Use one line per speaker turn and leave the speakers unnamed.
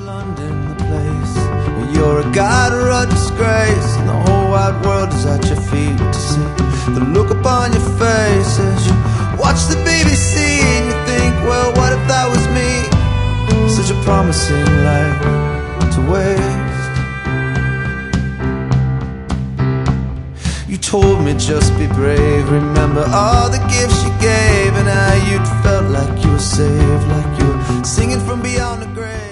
London, the place where you're a god or a disgrace, and the whole wide world is at your feet to see the look upon your face as you watch the BBC and you think, well, what if that was me? Such a promising life to waste. You told me just be brave, remember all the gifts you gave, and how you'd felt like you were saved, like you were singing from beyond the grave.